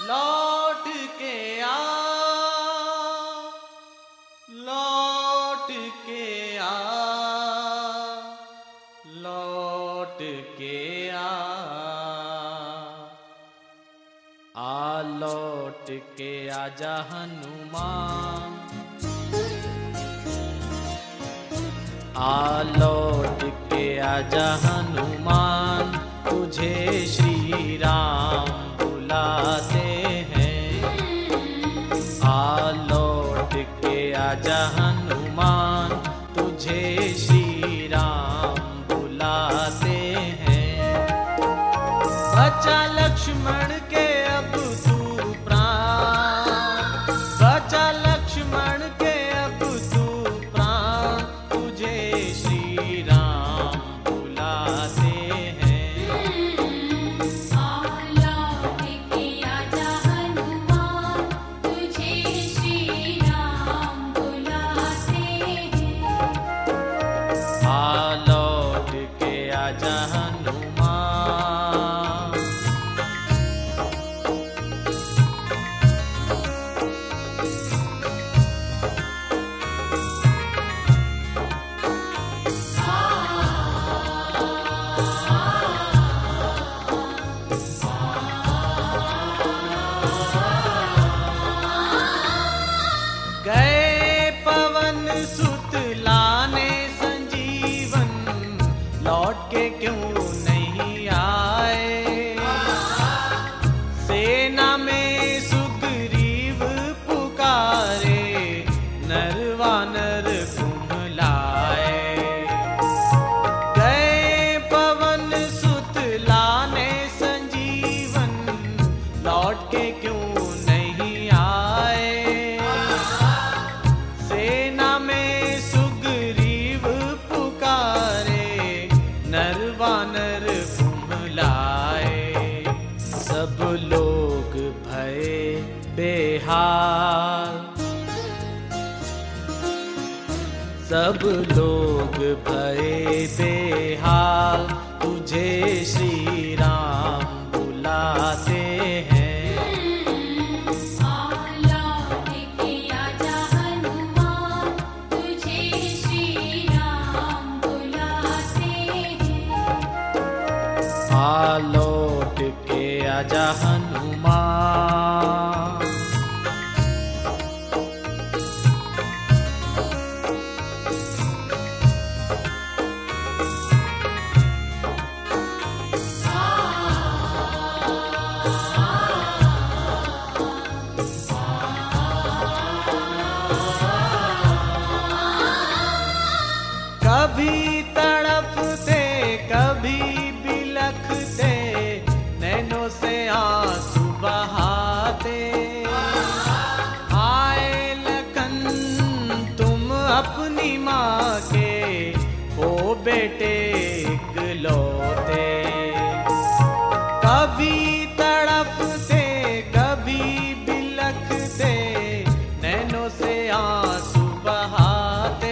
लौट के आ, लौट के आ, लौट के आ, लौट के आजा हनुमान, लौट के आजा हनुमान, तुझे श्री राम बुलाते हैं। लौट के आजा हनुमान, तुझे श्री राम बुलाते हैं। बचा लक्ष्मण के अब तू प्राण, बचा लक्ष्मण के अब तू प्राण, तुझे श्री राम बुलाते हैं। लौट के आजा हनुमान, तुझे श्री राम बुलाते हैं। लौट के आजा हनुमान। गए पवन सुत लाने संजीवन, लौट के क्यों नहीं आए। सेना में सुग्रीव पुकारे, नरवानर कुम्हलाए। गए पवन सुत लाने संजीवन, लौट के क्यों नहीं आए। सेना में सुग्रीव पुकारे, नरवानर कुम्हलाए। सब लोग भये बेहाल, सब लोग भये बेहाल, तुझे श्री राम बुलाते हैं। लौट के आजा हनुमान, तुझे श्री राम बुलाते हैं। लौट के आजा हनुमान। कभी तड़पते कभी बिलखते, नैनों से आंसू बहाते। आए लखन तुम अपनी माँ के, हो बेटे इकलौते। कभी तड़पते कभी बिलखते, नैनों से आंसू बहाते।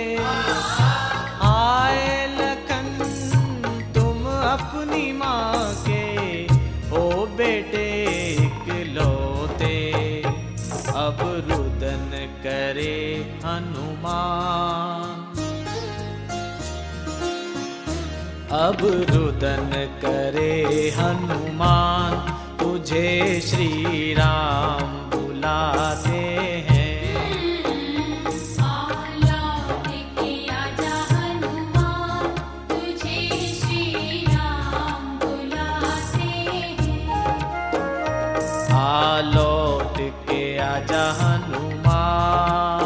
आए लखन तुम अपनी माँ के, हो बेटे इकलौते। अब रुदन करे हनुमान, अब रुदन करे हनुमान, तुझे श्री राम बुलाते हैं। लौट के आजा हनुमान, तुझे श्री राम बुलाते हैं। लौट के आजा हनुमान।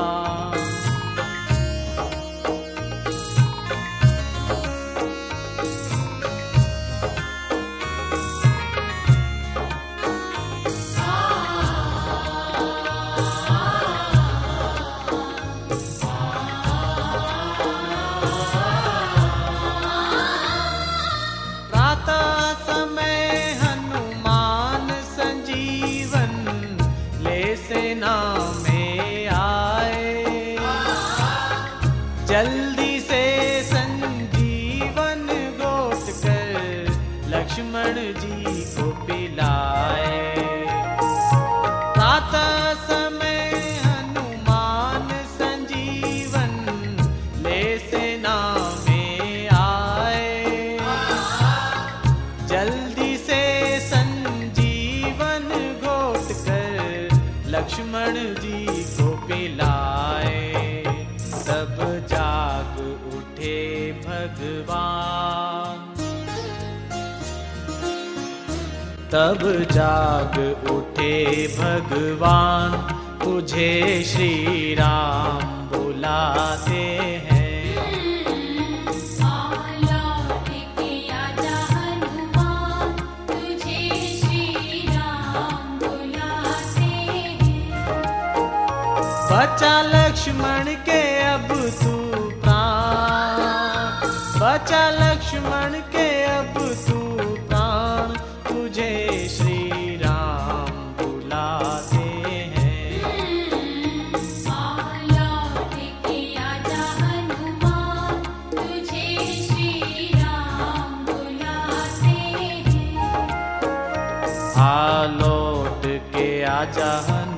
प्रातः समय हनुमान संजीवन, ले सेना में आए। जल्दी से संजीवन गोट कर, लक्ष्मण जी को पिलाए। जल्दी से संजीवन घोट कर लक्ष्मण जी को पिलाए। तब जाग उठे भगवान, तब जाग उठे भगवान, तुझे श्री राम बुलाते हैं। लौट के आजा हनुमान, तुझे श्री राम बुलाते हैं। बचा लक्ष्मण के अब तू प्राण, बचा लक्ष्मण के अब तू प्राण, तुझे श्री राम बुलाते हैं। लौट के आजा हनुमान, तुझे श्री राम बुलाते हैं। लौट के आजा